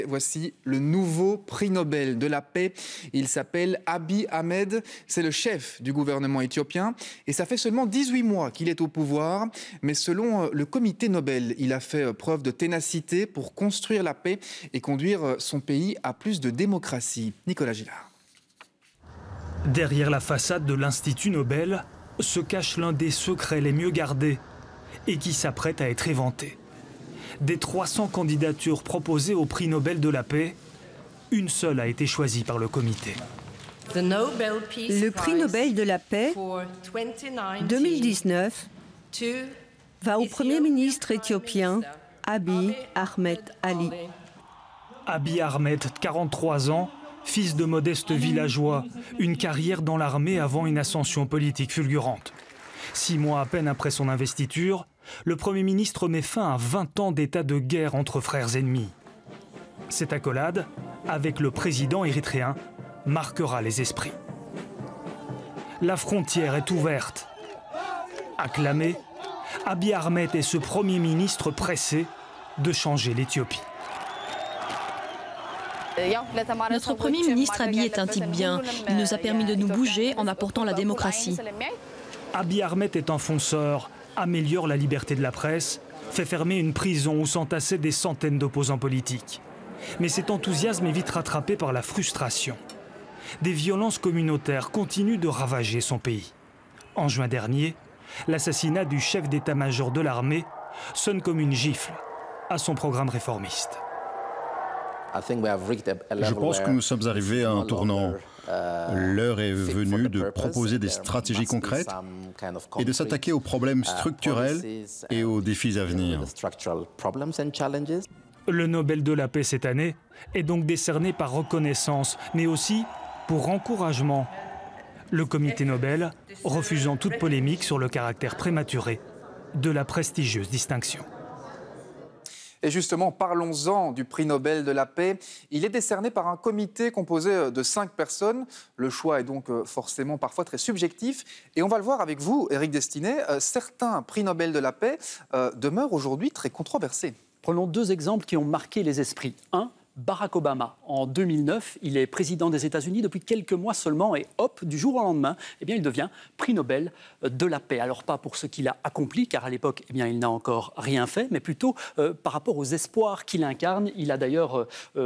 Voici le nouveau prix Nobel de la paix. Il s'appelle Abiy Ahmed. C'est le chef du gouvernement éthiopien. Et ça fait seulement 18 mois qu'il est au pouvoir. Mais selon le comité Nobel, il a fait preuve de ténacité pour construire la paix et conduire son pays à plus de démocratie. Nicolas Gillard. Derrière la façade de l'Institut Nobel se cache l'un des secrets les mieux gardés et qui s'apprête à être éventé. Des 300 candidatures proposées au prix Nobel de la paix, une seule a été choisie par le comité. Le prix Nobel de la paix 2019 va au Premier ministre éthiopien Abiy Ahmed Ali. Abiy Ahmed, 43 ans, fils de modestes villageois, une carrière dans l'armée avant une ascension politique fulgurante. 6 mois à peine après son investiture, le Premier ministre met fin à 20 ans d'état de guerre entre frères ennemis. Cette accolade, avec le président érythréen, marquera les esprits. La frontière est ouverte. Acclamé, Abiy Ahmed est ce Premier ministre pressé de changer l'Éthiopie. Notre Premier ministre Abiy est un type bien. Il nous a permis de nous bouger en apportant la démocratie. Abiy Ahmed est un fonceur, améliore la liberté de la presse, fait fermer une prison où s'entassaient des centaines d'opposants politiques. Mais cet enthousiasme est vite rattrapé par la frustration. Des violences communautaires continuent de ravager son pays. En juin dernier, l'assassinat du chef d'état-major de l'armée sonne comme une gifle à son programme réformiste. Je pense que nous sommes arrivés à un tournant. L'heure est venue de proposer des stratégies concrètes et de s'attaquer aux problèmes structurels et aux défis à venir. Le Nobel de la paix cette année est donc décerné par reconnaissance, mais aussi pour encouragement. Le comité Nobel refusant toute polémique sur le caractère prématuré de la prestigieuse distinction. Et justement, parlons-en du prix Nobel de la paix. Il est décerné par un comité composé de 5 personnes. Le choix est donc forcément parfois très subjectif. Et on va le voir avec vous, Éric Destinet. Certains prix Nobel de la paix demeurent aujourd'hui très controversés. Prenons 2 exemples qui ont marqué les esprits. Un, Barack Obama. En 2009, il est président des États-Unis depuis quelques mois seulement et hop, du jour au lendemain, il devient prix Nobel de la paix. Alors pas pour ce qu'il a accompli, car à l'époque, il n'a encore rien fait, mais plutôt par rapport aux espoirs qu'il incarne. Il a d'ailleurs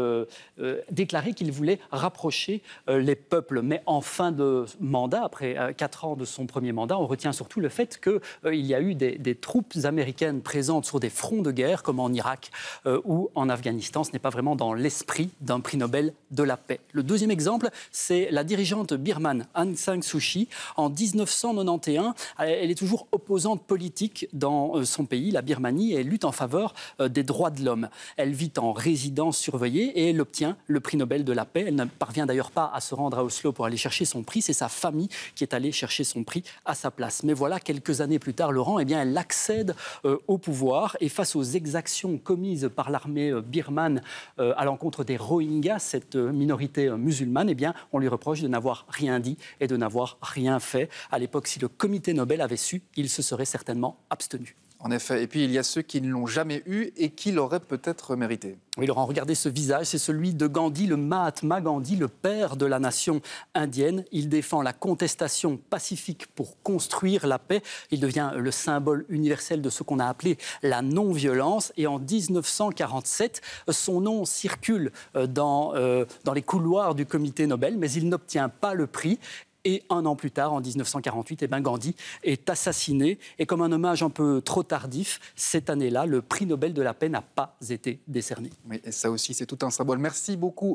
déclaré qu'il voulait rapprocher les peuples. Mais en fin de mandat, après 4 ans de son premier mandat, on retient surtout le fait qu'il y a eu des troupes américaines présentes sur des fronts de guerre, comme en Irak ou en Afghanistan. Ce n'est pas vraiment dans l'esprit d'un prix Nobel de la paix. Le deuxième exemple, c'est la dirigeante birmane Aung San Suu Kyi. En 1991, elle est toujours opposante politique dans son pays, la Birmanie, et elle lutte en faveur des droits de l'homme. Elle vit en résidence surveillée et elle obtient le prix Nobel de la paix. Elle ne parvient d'ailleurs pas à se rendre à Oslo pour aller chercher son prix. C'est sa famille qui est allée chercher son prix à sa place. Mais voilà, quelques années plus tard, Laurent, elle accède au pouvoir et face aux exactions commises par l'armée birmane à l'encontre des Rohingyas, cette minorité musulmane, on lui reproche de n'avoir rien dit et de n'avoir rien fait. À l'époque, si le comité Nobel avait su, il se serait certainement abstenu. En effet, et puis il y a ceux qui ne l'ont jamais eu et qui l'auraient peut-être mérité. Oui, Laurent, regardez ce visage, c'est celui de Gandhi, le Mahatma Gandhi, le père de la nation indienne. Il défend la contestation pacifique pour construire la paix. Il devient le symbole universel de ce qu'on a appelé la non-violence. Et en 1947, son nom circule dans les couloirs du comité Nobel, mais il n'obtient pas le prix. Et 1 an plus tard, en 1948, Gandhi est assassiné. Et comme un hommage un peu trop tardif, cette année-là, le prix Nobel de la paix n'a pas été décerné. Oui, et ça aussi, c'est tout un symbole. Merci beaucoup.